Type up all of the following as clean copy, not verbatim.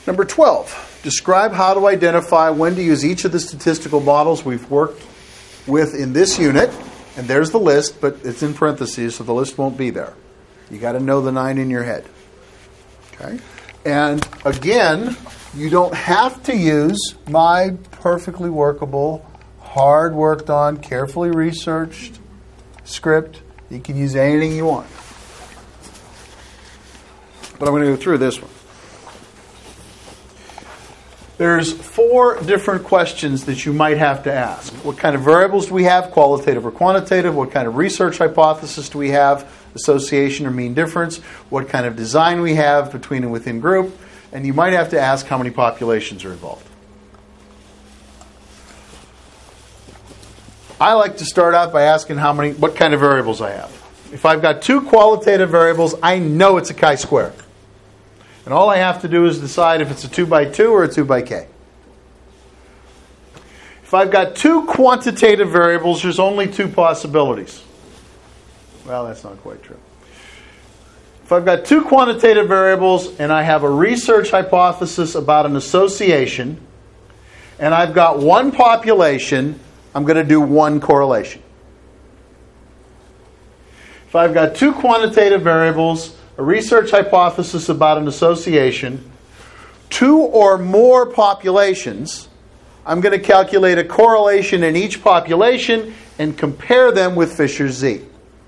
Number 12, describe how to identify when to use each of the statistical models we've worked with in this unit. And there's the list, but it's in parentheses, so the list won't be there. You got to know the 9 in your head. Okay? And again, you don't have to use my perfectly workable, hard worked on, carefully researched script. You can use anything you want. But I'm going to go through this one. There's 4 different questions that you might have to ask. What kind of variables do we have, qualitative or quantitative? What kind of research hypothesis do we have, association or mean difference? What kind of design we have between and within group? And you might have to ask how many populations are involved. I like to start out by asking what kind of variables I have. If I've got 2 qualitative variables, I know it's a chi-square. And all I have to do is decide if it's a 2 by 2 or a 2 by k. If I've got 2 quantitative variables, there's only 2 possibilities. Well, that's not quite true. If I've got 2 quantitative variables and I have a research hypothesis about an association, and I've got 1 population, I'm going to do 1 correlation. If I've got 2 quantitative variables, a research hypothesis about an association, 2 or more populations, I'm going to calculate a correlation in each population and compare them with Fisher's Z.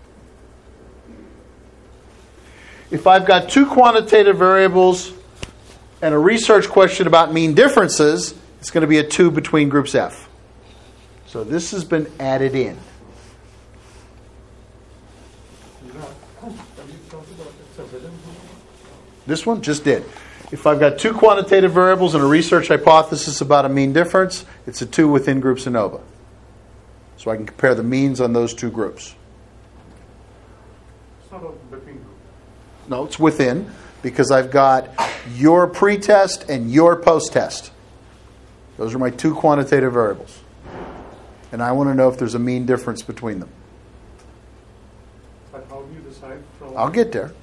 If I've got 2 quantitative variables and a research question about mean differences, it's going to be a 2 between groups F. So this has been added in. This one just did. If I've got 2 quantitative variables and a research hypothesis about a mean difference, it's a 2 within groups ANOVA. So I can compare the means on those 2 groups. It's not between groups. No, it's within, because I've got your pre-test and your post-test. Those are my 2 quantitative variables. And I want to know if there's a mean difference between them. But how do you decide from... I'll get there.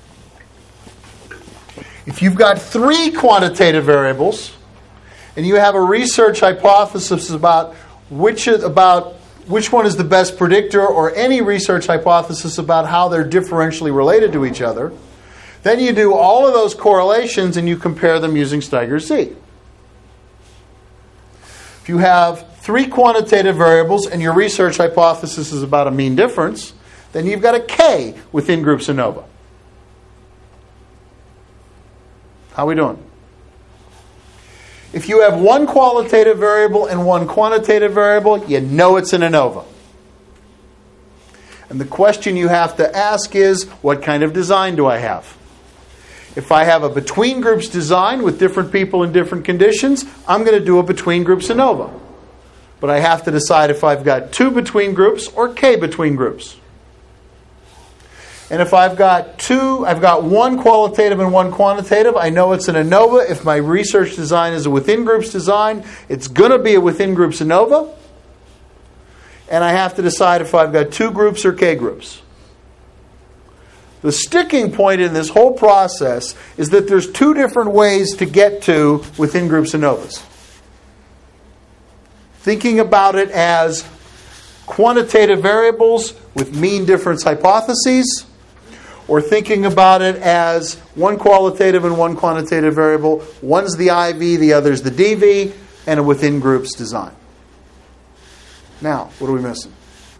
If you've got 3 quantitative variables and you have a research hypothesis about which one is the best predictor, or any research hypothesis about how they're differentially related to each other, then you do all of those correlations and you compare them using Steiger's Z. If you have 3 quantitative variables and your research hypothesis is about a mean difference, then you've got a K within groups ANOVA. How are we doing? If you have 1 qualitative variable and 1 quantitative variable, you know it's an ANOVA. And the question you have to ask is, what kind of design do I have? If I have a between groups design with different people in different conditions, I'm going to do a between groups ANOVA. But I have to decide if I've got 2 between groups or K between groups. And if I've got 1 qualitative and 1 quantitative, I know it's an ANOVA. If my research design is a within groups design, it's going to be a within groups ANOVA. And I have to decide if I've got 2 groups or K groups. The sticking point in this whole process is that there's 2 different ways to get to within groups ANOVAs. Thinking about it as quantitative variables with mean difference hypotheses, or thinking about it as 1 qualitative and 1 quantitative variable. One's the IV, the other's the DV, and a within groups design. Now, what are we missing?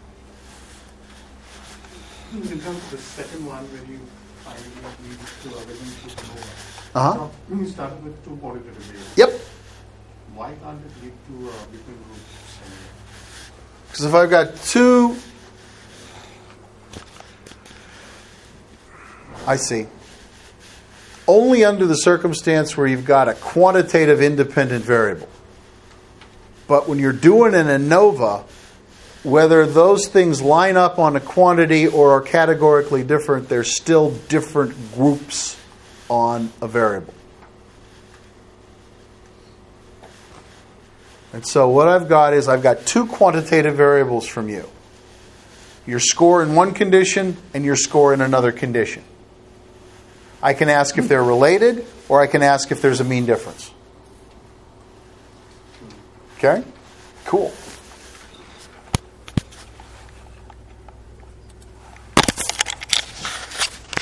In terms of the second one, where you finally lead to a relationship more. Uh-huh. When you started with 2 qualitative variables. Yep. Why can't it lead to between groups? Because if I've got 2... I see. Only under the circumstance where you've got a quantitative independent variable. But when you're doing an ANOVA, whether those things line up on a quantity or are categorically different, they're still different groups on a variable. And so what I've got is I've got 2 quantitative variables from you. Your score in one condition and your score in another condition. I can ask if they're related, or I can ask if there's a mean difference. Okay? Cool.